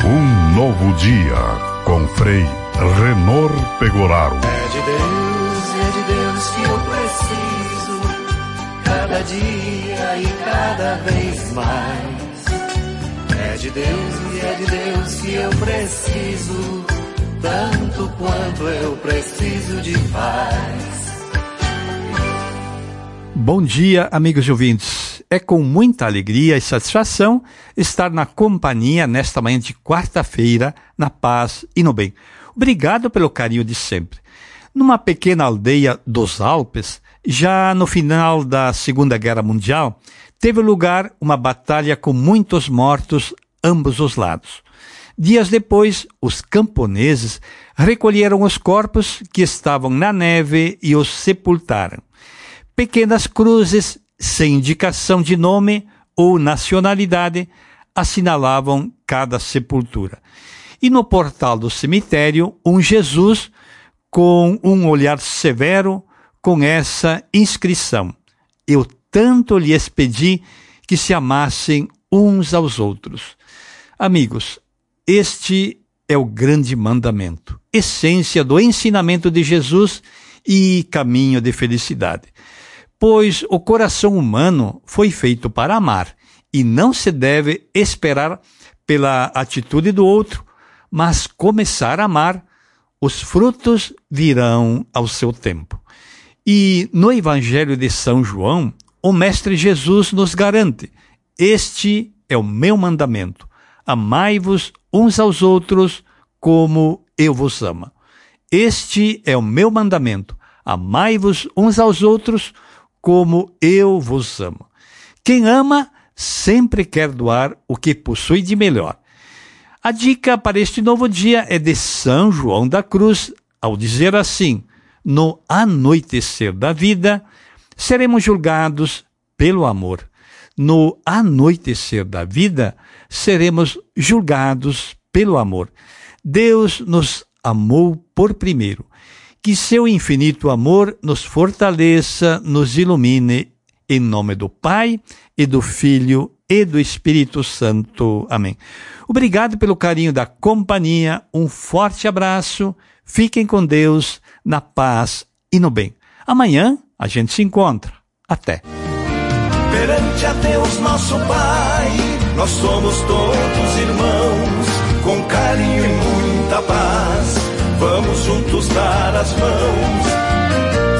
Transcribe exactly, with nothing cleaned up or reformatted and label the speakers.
Speaker 1: Um novo dia com Frei Renor Pegoraro.
Speaker 2: É de Deus, é de Deus que eu preciso, cada dia e cada vez mais. É de Deus e é de Deus que eu preciso, tanto quanto eu preciso de paz.
Speaker 3: Bom dia, amigos e ouvintes. É com muita alegria e satisfação estar na companhia nesta manhã de quarta-feira, na paz e no bem. Obrigado pelo carinho de sempre. Numa pequena aldeia dos Alpes, já no final da Segunda Guerra Mundial, teve lugar uma batalha com muitos mortos ambos os lados. Dias depois, os camponeses recolheram os corpos que estavam na neve e os sepultaram. Pequenas cruzes, sem indicação de nome ou nacionalidade, assinalavam cada sepultura. E no portal do cemitério, um Jesus com um olhar severo, com essa inscrição: eu tanto lhes pedi que se amassem uns aos outros. Amigos, este é o grande mandamento, essência do ensinamento de Jesus e caminho de felicidade. Pois o coração humano foi feito para amar e não se deve esperar pela atitude do outro, mas começar a amar. Os frutos virão ao seu tempo. E no Evangelho de São João, o Mestre Jesus nos garante: este é o meu mandamento, amai-vos uns aos outros como eu vos amo. Este é o meu mandamento, amai-vos uns aos outros como eu vos amo. Quem ama sempre quer doar o que possui de melhor. A dica para este novo dia é de São João da Cruz, ao dizer assim: no anoitecer da vida, seremos julgados pelo amor. No anoitecer da vida, seremos julgados pelo amor. Deus nos amou por primeiro. Que seu infinito amor nos fortaleça, nos ilumine, em nome do Pai, e do Filho, e do Espírito Santo. Amém. Obrigado pelo carinho da companhia, um forte abraço, fiquem com Deus, na paz e no bem. Amanhã a gente se encontra. Até.
Speaker 2: Perante a Deus nosso Pai, nós somos todos irmãos, com carinho e muita paz, vamos juntos dar as mãos.